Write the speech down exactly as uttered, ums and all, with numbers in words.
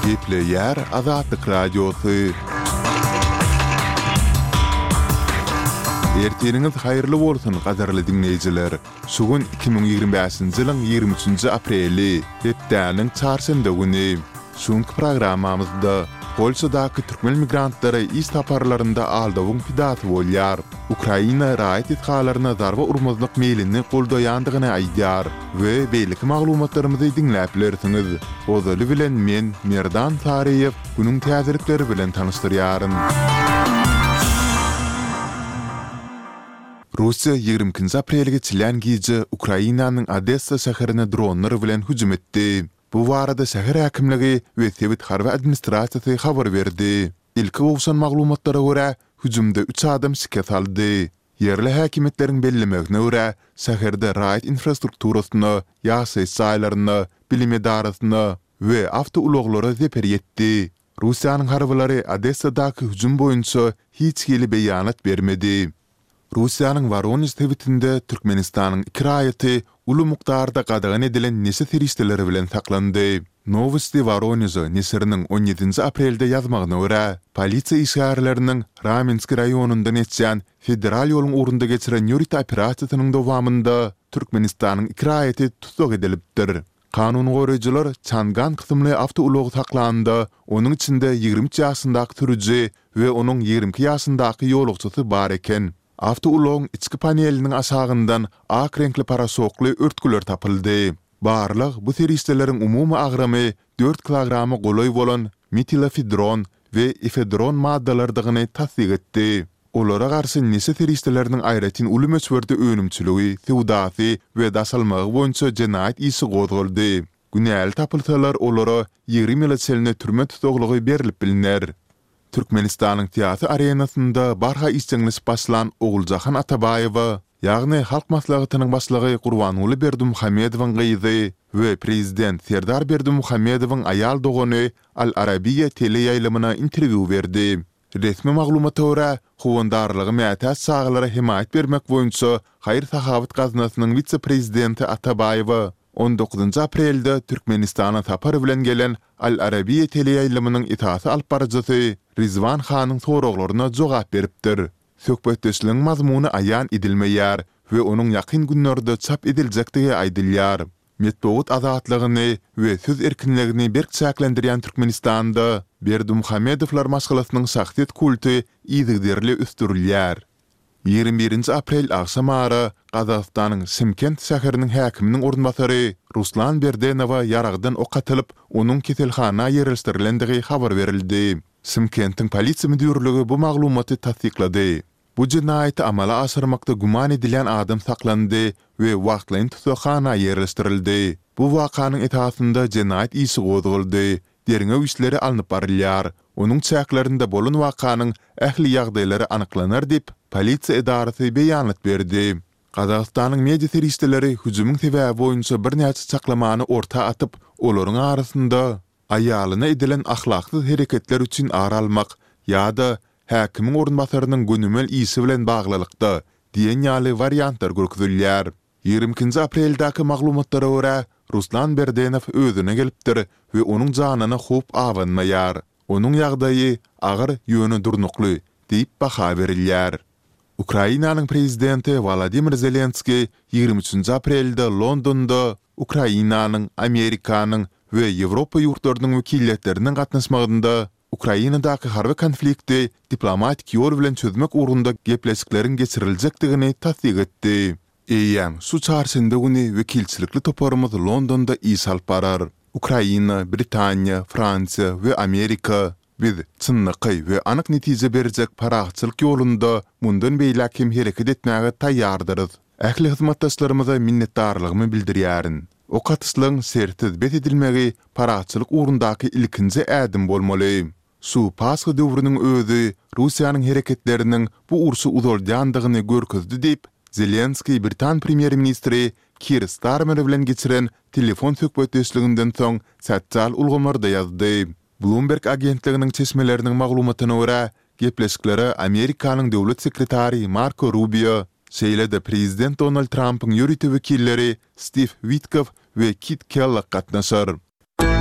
Gepleyer Azatlyk Radiosu. Erteniňiz haýyrly bolsun, gadarly dinleýijiler. Şugun iki bin ýygrimi beşinji ýylyň ýygrimi üçünji apreli, hepdäniň çarşamba güni. Şuňky programmamyzda Polşadaky türkmen migrantlary iş taparlarynda aldawyň pidaty bolýar. Ukraina raýat etgalaryna darba urmazlyk meýlini goldaýandygyny aýdýar we beýleki maglumatlarymyzy dinläp bilersiňiz. Ozaly bilen men Merdan Tariýew günüň täzelikleri bilen tanystyryarym. Russiya ýygrimi ikinji aprelge çilen gije Ukrainanyň Odessa şäherine dronlar bilen hüjüm etdi. Bu barada şäher häkimligi we Sowet harby administrasiýasy habar berdi. Ilki bowşan maglumatlara görä hüjümde üç adam şiket aldy. Yerli häkimetleriň bellemegine görä şäherde raýat infrastrukturasyny, ýaşaýyş saýlaryny, bilim edarasyny we awtouloglary zeper etdi. Russiýanyň harbylary Odessadaky hüjüm boýunça hiç hili beýanat bermedi. Russiýanyň Voronezh tewitinde Türkmenistanyň iki raýaty uly mukdarda gadagan edilen nesi teristleri bilen saklandy. Novosti Voronezh nesiriniň on ýedinji aprelde ýazmagyna görä, polisiýa işgärleriniň Ramensk raýonundan geçen federal ýoluň urunda geçiren ýörit operasiýasynyň dowamında Türkmenistanyň iki raýaty tutuk edilipdir. Kanun goraýjylar Çangan kysymly awtoulogy saklandy. Onuň içinde ýygrimi üç ýaşyndaky türüji we onuň ýygrimi iki ýaşyndaky ýolugçysy bar eken. Awtoulogyň içki paneliniň aşagyndan ak renkli parasokly örtgüler tapyldy. Barlyk bu teristleriniň umumy agramy dört kilogramy goloý bolan metilefedron we efedron maddalardygyny tasdik etdi. Olara garşy nese teristleriniň aýratyn uly möçberde önümçüligi, sewdasy we daşalmagy boýunça jenaýat isi gozuldy. Günäli tapylsalar olara ýygrimi ýyl çeline türme tutuglygy berilip bilinär. Türkmenistanyň teatr arenasynda barha işçiňlis başlan Oguljahan Atabaýew, ýagny halk maslahatynyň başlygy Gurbanuly Berdimuhammedowyň gyzy we prezident Serdar Berdimuhammedowyň aýal dogany Al Arabiýa teleýaýlamyna interwiu berdi. Resmi maglumata görä, howandarlygy mätäç saglary himayet bermek boýunça Haýyr Sahabat gaznasynyň vitse-prezidenti Atabaýew on dokuzunji aprelde Türkmenistana tapar bilen gelen Al Arabiýa teleýaýlamynyň itaat alyp barjysy Rizwan Hanyň soraglaryna jogap beripdir. Söhbetdeşligiň mazmuny aýan edilmeýär we onuň ýakyn günlerde çap ediljekdigi aýdylýar. Metbuat azatlygyny we söz erkinligini berkçäklendirýän Türkmenistanda Berdimuhammedowlar maşgalasynyň şahsiýet kulty ýygyderli üstürilýär. ýygrimi birinji aprel agşamary Gazagstanyň Şymkent şäheriniň häkiminiň ornbasary Ruslan Berdenowa ýaragdan ok atylyp, onuň keselhana ýerleşdirilendigi habar berildi. Şymkentiň polisiýa müdürligi bu maglumaty tasdiklady. Bu jinaýaty amala aşyrmakda guman edilen adam saklandy we wagtlaryň tutaqhana ýerleşdirildi. Bu wakanyň etasynda jinaýat isi gozuldy. Derňe işleri alınıp barylýar. Onuň çäklerinde bolan wakanyň ähli ýagdaýlary anyklanar dip polisiýa edarasy beýanat berdi. Gazagstanyň media teristleri hüjümüň sebäbi boýunça bir näçe çaklamany orta atyp, olaryň arasynda aýalyna edilen ahlaksyz hereketler üçin ara almak ýa-da häkimiň ornbasarynyň gönümel isi bilen baglylykda diýen ýaly variantlar görkezilýär. ýygrimi ikinji apreldaky maglumatlara görä Ruslan Berdenow özüne gelipdir we onuň janyna hop awanmaýar. Onuň ýagdaýy agyr ýöne durnukly diýip baha berilýär. Ukrainanyň prezidenti Volodymyr Zelenski ýygrimi üçünji aprelde Londonda Ukrainanyň, Amerikanyň we Ýewropa ýurtlarynyň wekilletleriniň gatnaşmagynda Ukrainadaky harby konflikti diplomatik ýol bilen çözmek ugrunda gepleşikleriň geçiriljekdigini tasdik etdi. Eýem, şu çarşamba güni wekilçilikli toparymyz Londonda iş alyp barar. Ukraina, Britaniýa, Fransiýa we Amerika biz çynnyky we anyk netije berjek paragçylyk ýolunda mundan beýlekim hereket etmäge taýýardyrys. Ähli hyzmatdaşlarymyza minnetdarlygymy bildirýärin. O katyslyň sertiz bet edilmegi paragçylyk ugrundaky ilkinji ädim bolmaly. Şu Pasga döwrüniň özü Russiýanyň hereketleriniň bu ursy uzalýandygyny görkezdi diýip Zelenski Britan premier ministri Keir Starmer bilen geçiren telefon söhbetdeşliginden soň sotsial ulgamarda ýazdy. Bloomberg agentliginiň çeşmeleriniň maglumatyna görä, gepleşikleri Amerikanyň döwlet sekretary Marco Rubio, şeýle-de prezident Donald Trump'yň ýöriti wekilleri Steve Witkoff we Kit Kellogg gatnaşar.